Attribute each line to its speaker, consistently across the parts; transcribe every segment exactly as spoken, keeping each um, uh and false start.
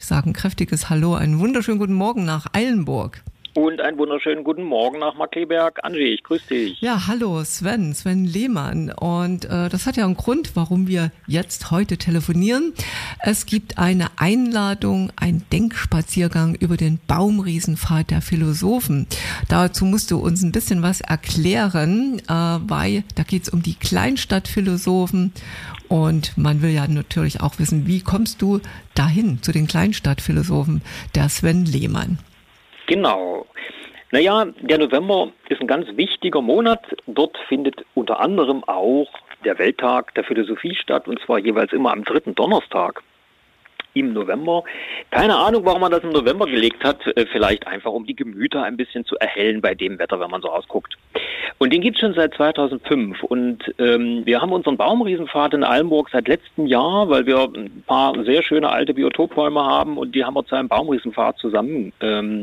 Speaker 1: sagen kräftiges Hallo, einen wunderschönen guten Morgen nach Eilenburg.
Speaker 2: Und einen wunderschönen guten Morgen nach Markkleeberg. Angie, ich grüße dich.
Speaker 1: Ja, hallo Sven, Sven Lehmann. Und äh, das hat ja einen Grund, warum wir jetzt heute telefonieren. Es gibt eine Einladung, einen Denkspaziergang über den Baumriesenpfad der Philosophen. Dazu musst du uns ein bisschen was erklären, äh, weil da geht es um die Kleinstadtphilosophen. Und man will ja natürlich auch wissen, wie kommst du dahin zu den Kleinstadtphilosophen, der Sven Lehmann.
Speaker 2: Genau. Naja, der November ist ein ganz wichtiger Monat. Dort findet unter anderem auch der Welttag der Philosophie statt, und zwar jeweils immer am dritten Donnerstag im November. Keine Ahnung, warum man das im November gelegt hat. Vielleicht einfach, um die Gemüter ein bisschen zu erhellen bei dem Wetter, wenn man so rausguckt. Und den gibt es schon seit zweitausendfünf. Und ähm, wir haben unseren Baumriesenpfad in Eilenburg seit letztem Jahr, weil wir ein paar sehr schöne alte Biotopbäume haben, und die haben wir zu einem Baumriesenpfad zusammen ähm,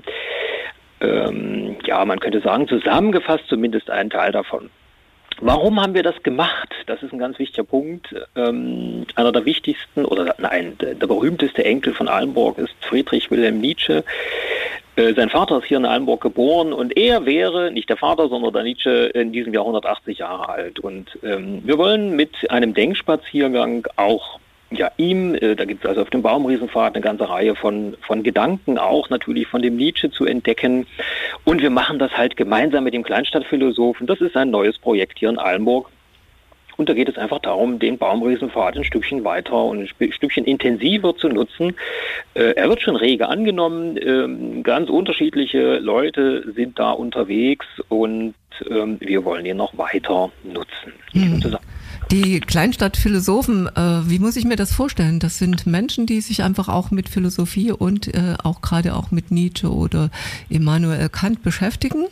Speaker 2: ähm, ja, man könnte sagen, zusammengefasst, zumindest einen Teil davon. Warum haben wir das gemacht? Das ist ein ganz wichtiger Punkt. Ähm, einer der wichtigsten, oder nein, der, der berühmteste Enkel von Eilenburg ist Friedrich Wilhelm Nietzsche. Äh, sein Vater ist hier in Eilenburg geboren, und er wäre, nicht der Vater, sondern der Nietzsche, in diesem Jahr hundertachtzig Jahre alt. Und ähm, wir wollen mit einem Denkspaziergang auch ja, ihm, äh, da gibt es also auf dem Baumriesenpfad eine ganze Reihe von, von Gedanken, auch natürlich von dem Nietzsche zu entdecken. Und wir machen das halt gemeinsam mit dem Kleinstadtphilosophen. Das ist ein neues Projekt hier in Eilenburg. Und da geht es einfach darum, den Baumriesenpfad ein Stückchen weiter und ein Stückchen intensiver zu nutzen. Äh, er wird schon rege angenommen. Ähm, ganz unterschiedliche Leute sind da unterwegs, und ähm, wir wollen ihn noch weiter nutzen.
Speaker 1: Mhm. Die Kleinstadtphilosophen, äh, wie muss ich mir das vorstellen? Das sind Menschen, die sich einfach auch mit Philosophie und äh, auch gerade auch mit Nietzsche oder Immanuel Kant beschäftigen?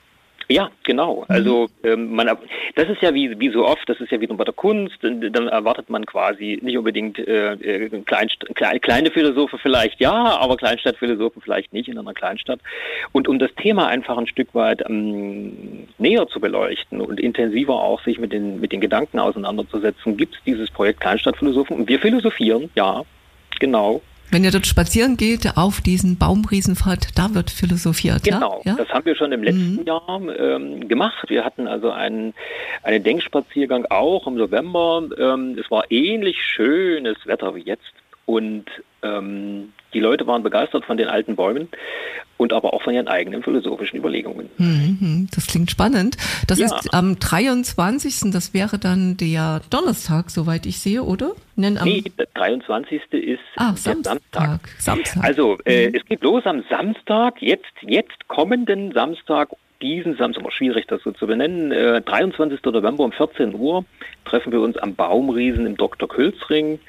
Speaker 2: Ja, genau. Also ähm, man, das ist ja wie wie so oft, das ist ja wie bei der Kunst, dann erwartet man quasi nicht unbedingt äh, Kleinst, kleine, kleine Philosophen vielleicht ja, aber Kleinstadtphilosophen vielleicht nicht in einer Kleinstadt. Und um das Thema einfach ein Stück weit ähm, näher zu beleuchten und intensiver auch sich mit den mit den Gedanken auseinanderzusetzen, gibt es dieses Projekt Kleinstadtphilosophen, und wir philosophieren, ja, genau.
Speaker 1: Wenn ihr dort spazieren geht, auf diesen Baumriesenpfad, da wird philosophiert.
Speaker 2: Genau,
Speaker 1: ja?
Speaker 2: Das haben wir schon im letzten
Speaker 1: mhm.
Speaker 2: Jahr ähm, gemacht. Wir hatten also einen, einen Denkspaziergang auch im November. Ähm, es war ähnlich schönes Wetter wie jetzt, und ähm, die Leute waren begeistert von den alten Bäumen und aber auch von ihren eigenen philosophischen Überlegungen.
Speaker 1: Mhm, das klingt spannend. Das
Speaker 2: ja.
Speaker 1: ist am dreiundzwanzigsten Das wäre dann der Donnerstag, soweit ich sehe, oder?
Speaker 2: Nein, am nee, der dreiundzwanzigste ist
Speaker 1: ah,
Speaker 2: der
Speaker 1: Samstag.
Speaker 2: Samstag.
Speaker 1: Samstag.
Speaker 2: Also äh,
Speaker 1: mhm.
Speaker 2: es geht los am Samstag, jetzt, jetzt kommenden Samstag, diesen Samstag, immer schwierig das so zu benennen, äh, dreiundzwanzigsten November um vierzehn Uhr treffen wir uns am Baumriesen im Doktor Külsring.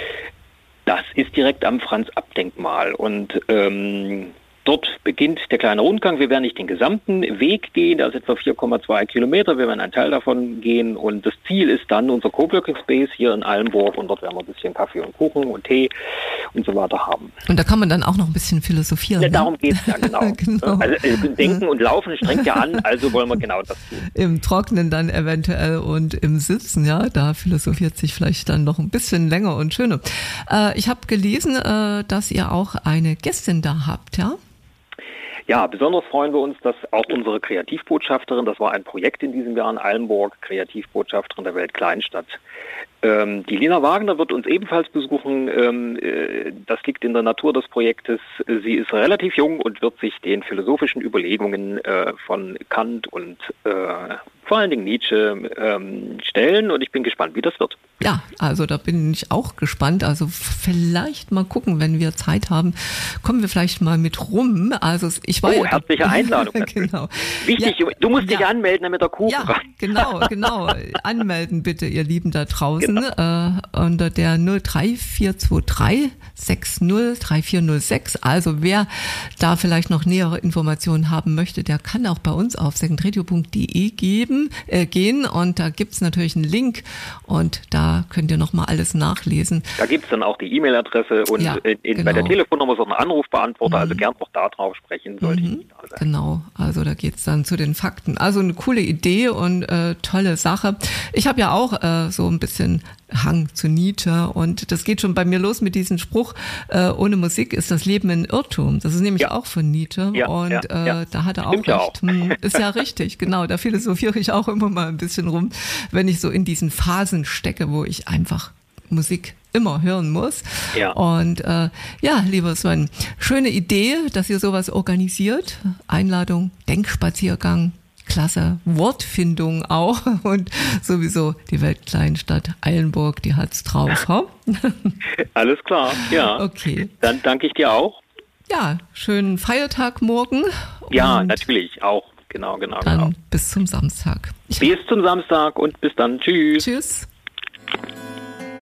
Speaker 2: Das ist direkt am Franz-Abt-Denkmal, und ähm, dort beginnt der kleine Rundgang. Wir werden nicht den gesamten Weg gehen, das ist etwa vier Komma zwei Kilometer. Wir werden einen Teil davon gehen, und das Ziel ist dann unser Coworking Space hier in Eilenburg, und dort werden wir ein bisschen Kaffee und Kuchen und Tee und so weiter haben.
Speaker 1: Und da kann man dann auch noch ein bisschen philosophieren.
Speaker 2: Ja,
Speaker 1: ne?
Speaker 2: darum geht es ja, genau. genau. Also äh, Denken und Laufen strengt ja an, also wollen wir genau das tun.
Speaker 1: Im Trocknen dann eventuell und im Sitzen, ja, da philosophiert sich vielleicht dann noch ein bisschen länger und schöner. Äh, ich habe gelesen, äh, dass ihr auch eine Gästin da habt, ja?
Speaker 2: Ja, besonders freuen wir uns, dass auch unsere Kreativbotschafterin, das war ein Projekt in diesem Jahr in Eilenburg, Kreativbotschafterin der Weltkleinstadt. Ähm, die Lena Wagner wird uns ebenfalls besuchen. Ähm, äh, das liegt in der Natur des Projektes. Sie ist relativ jung und wird sich den philosophischen Überlegungen äh, von Kant und äh, vor allen Dingen Nietzsche ähm, stellen, und ich bin gespannt, wie das wird.
Speaker 1: Ja, also da bin ich auch gespannt. Also vielleicht mal gucken, wenn wir Zeit haben, kommen wir vielleicht mal mit rum. Also ich war
Speaker 2: oh,
Speaker 1: ja
Speaker 2: herzliche Einladung.
Speaker 1: Genau.
Speaker 2: Wichtig,
Speaker 1: ja,
Speaker 2: du musst
Speaker 1: ja.
Speaker 2: dich anmelden, damit der Kuchen
Speaker 1: Ja,
Speaker 2: rein.
Speaker 1: genau, genau. Anmelden bitte, ihr Lieben da draußen,
Speaker 2: Genau.
Speaker 1: äh, unter der null drei vier zwei drei sechs null drei vier null sechs. Also wer da vielleicht noch nähere Informationen haben möchte, der kann auch bei uns auf second radio punkt de geben, äh, gehen, und da gibt's natürlich einen Link, und da könnt ihr nochmal alles nachlesen.
Speaker 2: Da gibt's dann auch die E-Mail-Adresse, und
Speaker 1: ja,
Speaker 2: in,
Speaker 1: genau.
Speaker 2: bei der Telefonnummer ist auch ein Anrufbeantworter,
Speaker 1: mhm.
Speaker 2: also gern auch da drauf sprechen, sollte
Speaker 1: mhm.
Speaker 2: ich nicht da sein.
Speaker 1: Genau, also da geht's dann zu den Fakten. Also eine coole Idee und äh, tolle Sache. Ich habe ja auch äh, so ein bisschen Hang zu Nietzsche. Und das geht schon bei mir los mit diesem Spruch, äh, ohne Musik ist das Leben ein Irrtum. Das ist nämlich ja. auch von Nietzsche.
Speaker 2: Ja,
Speaker 1: und
Speaker 2: ja,
Speaker 1: äh,
Speaker 2: ja.
Speaker 1: da hat er
Speaker 2: Stimmt
Speaker 1: auch
Speaker 2: ja
Speaker 1: recht.
Speaker 2: auch.
Speaker 1: Hm, ist ja richtig, genau. Da philosophiere ich auch immer mal ein bisschen rum, wenn ich so in diesen Phasen stecke, wo ich einfach Musik immer hören muss.
Speaker 2: Ja.
Speaker 1: Und äh, ja, lieber Sven, schöne Idee, dass ihr sowas organisiert. Einladung, Denkspaziergang, klasse Wortfindung auch und sowieso die Weltkleinstadt Eilenburg, die hat's drauf. Ha?
Speaker 2: Alles klar, ja.
Speaker 1: Okay.
Speaker 2: Dann danke ich dir auch.
Speaker 1: Ja, schönen Feiertag morgen.
Speaker 2: Ja, natürlich, auch. Genau, genau,
Speaker 1: dann
Speaker 2: genau.
Speaker 1: Bis zum Samstag.
Speaker 2: Bis zum Samstag und bis dann. Tschüss.
Speaker 1: Tschüss.